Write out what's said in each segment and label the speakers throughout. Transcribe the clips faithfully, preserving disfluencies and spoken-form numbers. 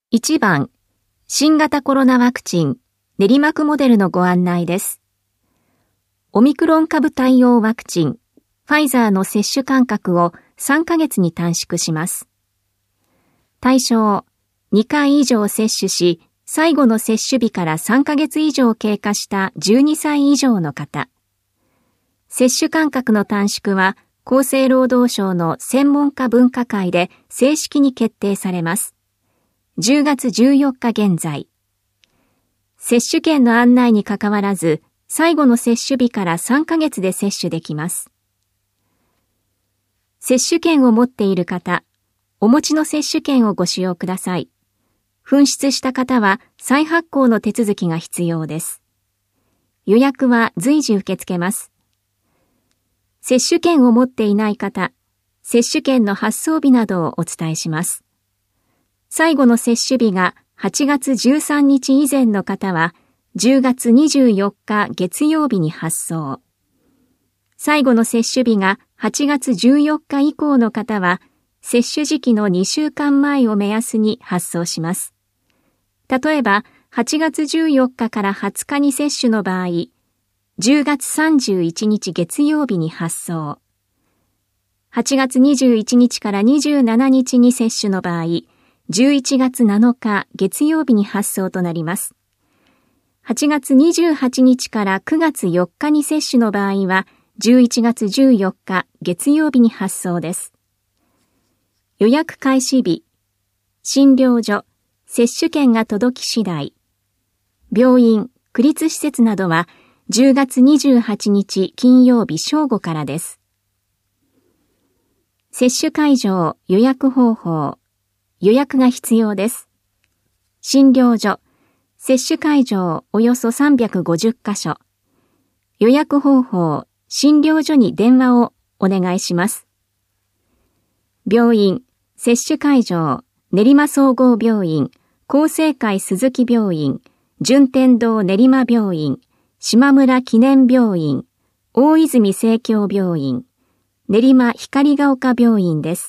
Speaker 1: いちばん、新型コロナワクチン、練馬区モデルのご案内です。オミクロン株対応ワクチン、ファイザーの接種間隔をさんかげつに短縮します。対象、にかい以上接種し、最後の接種日からさんかげつ以上経過したじゅうにさい以上の方。接種間隔の短縮は、厚生労働省の専門家分科会で正式に決定されます。じゅうがつじゅうよっか現在。接種券の案内にかかわらず、最後の接種日からさんかげつで接種できます。接種券を持っている方、お持ちの接種券をご使用ください。紛失した方は再発行の手続きが必要です。予約は随時受け付けます。接種券を持っていない方、接種券の発送日などをお伝えします。最後の接種日がはちがつじゅうさんにち以前の方は、じゅうがつにじゅうよっか月曜日に発送。最後の接種日がはちがつじゅうよっか以降の方は、接種時期のにしゅうかんまえを目安に発送します。例えば、はちがつじゅうよっかからはつかに接種の場合、じゅうがつさんじゅういちにち月曜日に発送。はちがつにじゅういちにちからにじゅうしちにちに接種の場合、じゅういちがつなのか月曜日に発送となります。はちがつにじゅうはちにちからくがつよっかに接種の場合は、じゅういちがつじゅうよっか月曜日に発送です。予約開始日、診療所、接種券が届き次第、病院、区立施設などはじゅうがつにじゅうはちにち金曜日正午からです。接種会場、予約方法、予約が必要です。診療所、接種会場およそさんびゃくごじゅっかしょ。予約方法、診療所に電話をお願いします。病院、接種会場、練馬総合病院、厚生会鈴木病院、順天堂練馬病院、島村記念病院、大泉生協病院、練馬光が丘病院です。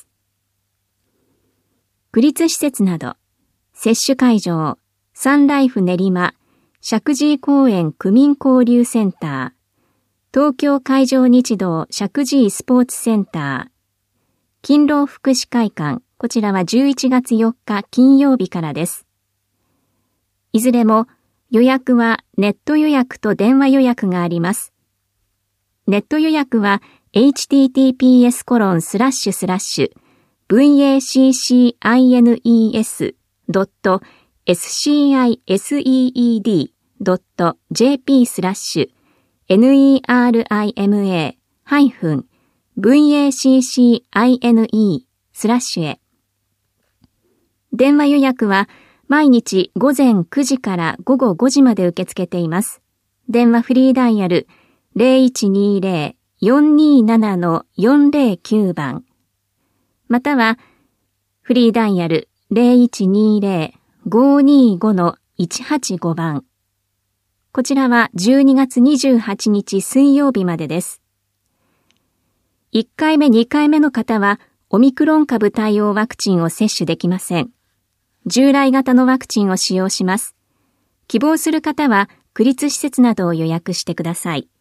Speaker 1: 区立施設など、接種会場、サンライフ練馬、石神井公園区民交流センター、東京海上日動石神井スポーツセンター、勤労福祉会館、こちらはじゅういちがつよっか金曜日からです。いずれも予約はネット予約と電話予約があります。ネット予約は エイチティーティーピーエスコロンスラッシュスラッシュ ブイエーシーシーアイエヌイーエスドットエスシーアイエスイーイーディードットジェーピースラッシュエヌイーアールアイエムエーハイフンブイエーシーシーアイエヌイースラッシュへ。電話予約は毎日午前くじから午後ごじまで受け付けています。電話フリーダイヤル ゼロいちにゼロ よんにーなな よんゼロきゅう 番。またはフリーダイヤル ゼロいちにゼロ ごにーご いちはちご 番。こちらはじゅうにがつにじゅうはちにち水曜日までです。いっかいめにかいめの方はオミクロン株対応ワクチンを接種できません。従来型のワクチンを使用します。希望する方は区立施設などを予約してください。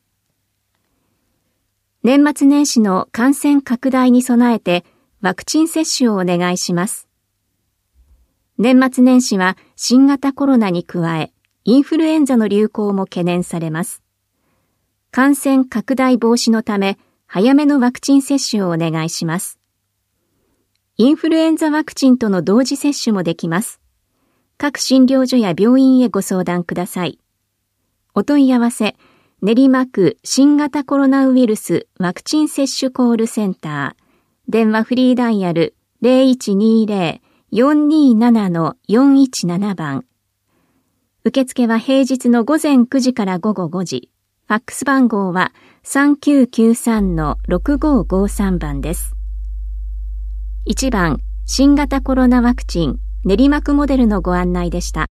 Speaker 1: 年末年始の感染拡大に備えてワクチン接種をお願いします。年末年始は新型コロナに加え、インフルエンザの流行も懸念されます。感染拡大防止のため、早めのワクチン接種をお願いします。インフルエンザワクチンとの同時接種もできます。各診療所や病院へご相談ください。お問い合わせ、練馬区新型コロナウイルスワクチン接種コールセンター、電話フリーダイヤル ゼロいちにゼロ よんにーなな よんいちなな 番。受付は平日の午前くじから午後ごじ。ファックス番号は さんきゅうきゅうさん ろくごごさん 番です。いちばん、新型コロナワクチン練馬区モデルのご案内でした。